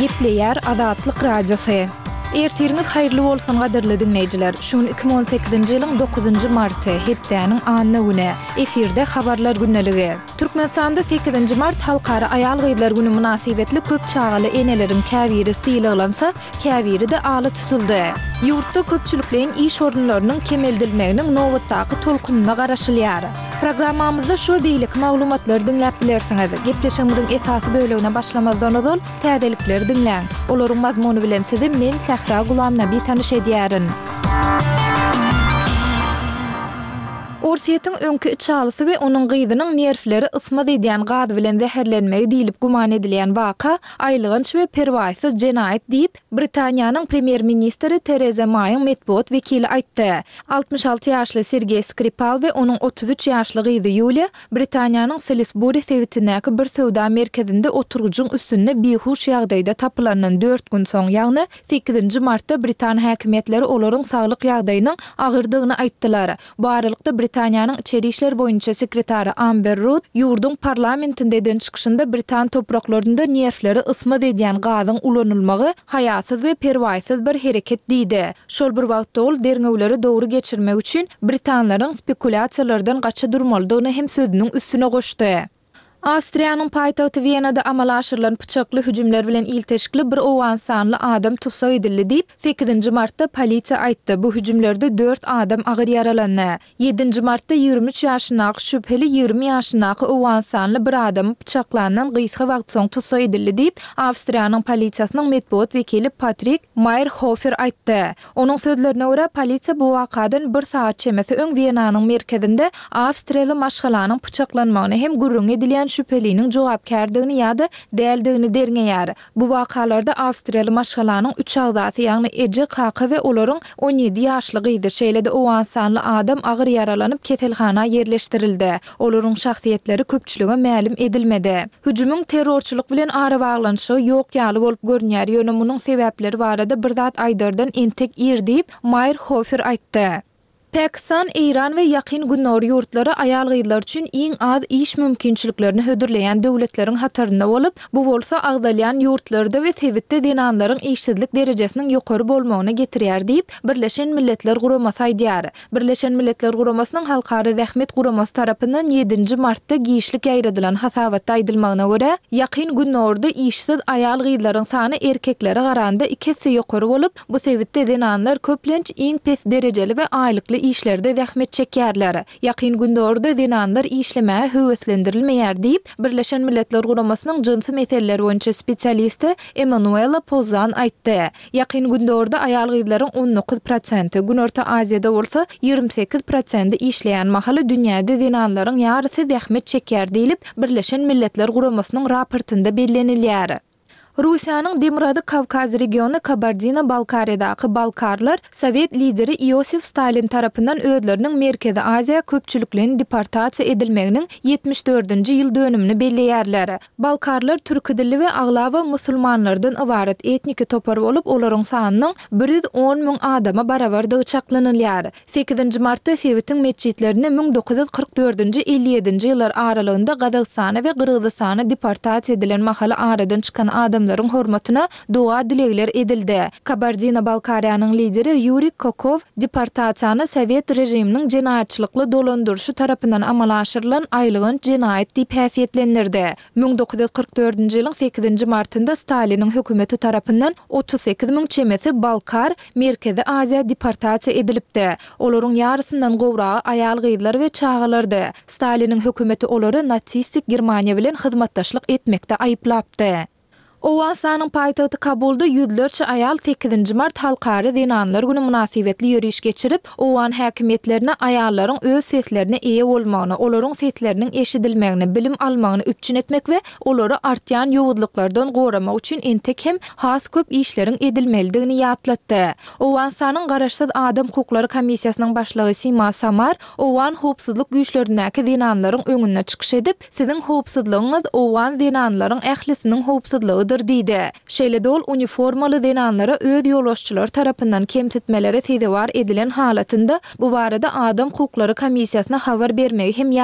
Gepleýär Azatlyk Radiosu. Ertiriniz hayırlı bolsun gaderli dinleýijiler. Şun 2018-nji ýylyň 9-njy marty hepdäniň anyny güne. Efirde habarlar günneligi. Türkmenistanda 8-nji mart halkara aýal gyýdylar güni münasibetli köp çağaly eneleriň käbiri syýlaglansa, käbiri de aly tutuldy. Ýurtda köpçüliklerin iş orunlarynyň kemeldilmeginiň nowatdaky tolkunyna garaşylýar. Programmamyzda şu beýlik maglumatlary dinläp bilersiňiz. Gepleşigimiziň esasy bölegine başlamazdan ozal täzelikleri dinläň. Olaryň mazmuny bilen sizi men Sahra Gulamna bir tanış edýärin. Orsiýetiň öňkü içalysy we onuň gyýdynyň nerfleri ysmaz edýän gaz bilen zäherlenmegi diýilip guman edilýän waka aýlygynç we perwaýsyz jenaýat diýip Britaniýanyň premier ministri Theresa May'yň medpuat wekili aýtdy. 66 ýaşly Sergey Skripal we onuň 33 ýaşly gyzy Yulia Britaniýanyň Salisbury sewitindäki bir söwda merkezinde oturgucun üstünde bihuş ýagdaýda tapylanan 4 gün soň ýagny 8-nji martda Britaniýa häkimetleri olaryň saglyk ýagdaýynyň agyrdygyny aýtdylar. Bu aralykda Britaniýanyň içeri işler boýunça sekretary Amber Rudd ýurdun parlamentinde çykyşynda Britan topraklarynda nerfleri ysmaz edýän gazyň ulanylmagy haýatsız we perwaýsyz bir hereket diýdi. Şol bir wagtda ol derňewleri dogry geçirmek üçin Britanlaryň spekulasiýalardan gaça durmalydygyny hem sözüniň üstüne goşdy. Awstriýanyň paýtagty Wienada amal aşyrylan pyçakly hüjümler bilen ilteşikli bir owan sanly adam tutsak edildi diýip 8-nji martda polisiýa aýtdy. Bu hüjümlerde 4 adam agyr ýaralandy. 7-nji martda 23 ýaşyndaky şüpheli 20 ýaşyndaky owan sanly bir adam pyçaklanan gysga wagt soň tutsak edildi diýip Awstriýanyň polisiýasynyň medpuat wekili Patrick Meyerhofer aýtdy. Onuň sözlerine görä polisiýa bu wakadan 1 saat çemesi öň Wienanyň merkezinde Awstriýaly maşgalanyň pyçaklanmagyny hem gurrun edilýän şüphelinin jogapkärdigini ýa-da däldigini derňeýär. Bu wakalarda Awstriýaly maşgalanyň 3 agzasy ýagny eje, kaka we olaryň 17 ýaşly gyzy şeýlede owan sanly adam agyr ýaralanyp ketelhana ýerleşdirildi. Olaryň şahsiýetleri köpçülige ma'lum edilmedi. Hüjümüň terrorçylyk bilen ara baglanyşy ýok ýaly bolup görünýär. Ýöne munyň sebäpleri barada bir zat aýdardan entek ir diýip Meyerhofer aýtdy. Pakistan, Iran we ýakyn günler ýurtlary aýal gyýdylar üçin iň az iş mümkinçiliklerini hödürleýän döwletleriň hatarynda bolup, bu bolsa agdalýan ýurtlarda we tebitde denanlaryň işsizlik derejesiniň ýokary bolmagyna getirýär diýip Birleşen Milletler Guramasy aýdýar. Birleşen Milletler Guramasynyň halkara zähmet guramasy tarapyndan 7-nji martda giýişlik ýaýradylan hasabatda aýdylmagyna görä, ýakyn günlerde işsiz aýal gyýdylaryň sany erkeklere garanda 2 hesse ýokary bolup, bu sebäpde denanlar köplenç iň pes derejeli we aýlykly işlerde zähmet çekýärler. Ýakyn günlerde denanlar işlemäge höweslendirilmeýär diýip Birleşen Milletler Guramasynyň jynsy meseleleri boýunça spesialisti Emanuela Pozan aýtdy. Ýakyn günlerde aýal gyýdylaryň 19%, gün orta Aziýada bolsa 28% işleýän mahaly dünýäde denanlaryň ýarysy zähmet çekýär diýilip Birleşen Milletler Guramasynyň raportynda bellenilýär. Rusiýanyň Demirady Kavkaz regiony Kabardino-Balkariýadaky balkarlar Sowet lideri Iosif Stalin tarapyndan özleriniň Merkezi Aziýa köpçüliklerini deportasiýa edilmeginiň 74-nji ýyl dönümini belleýärler. Balkarlar türk dilli we aglawa musulmanlardan ibaret etniki topar bolup, olaryň sanynyň 110 000 adama barabardygy çaklanylýar. 8-nji martda Sowetiň mesjidlerini 1944-nji 57-nji ýyllar aralygynda Gazagstana we Kyrgyzstana deportasiýa edilen mahaly aradan çykan adam hormatyna dua dilegler edildi. Kabardino-Balkariýanyň lideri Yuri Kokov deportasiýany Sowet rejiminiň jenaýatçylykly dolandyrşy tarapyndan amal aşyrylan aýlygynç jenaýat diýip häsiýetlendirdi. 1944-nji ýylyň 8-nji martynda Staliniň hökümeti tarapyndan 38 000 çemesi balkar Merkezi Aziýa deportasiýa edilipdi. Olaryň ýarysyndan gowragy aýal gyýdylar we çağalardy. Staliniň hökümeti olary natsistik Germaniýa bilen hyzmatdaşlyk etmekde aýyplapdy. Owan sanyň paýtagty Kabulda ýüzlerçe aýal 8-nji mart halkara denanlar güni münasibetli ýöriş geçirip, owan häkimetlerine aýallaryň öz seslerine eýe bolmagyny, olaryň sesleriniň eşidilmegini, bilim almagyny üpçün etmek we olary artýan ýowudlyklardan goramak üçin entek hem has köp işleriň edilmelidigini ýatlatdy. Owan sanyň garaşsyz adam hukuklary komissiýasynyň başlygy Sima Samar, owan howpsuzlyk güýçlerindäki denanlaryň öňüne çykyş edip, siziň howpsuzlygyňyz owan denanlaryň ählisiniň howpsuzlygy diýdi. Şeýle ol uniformaly denanlara öz ýolbaşçylar tarapyndan kemsitmelere tedewar edilen halatynda bu barada adam hukuklary komissiýasyna habar bermegi hem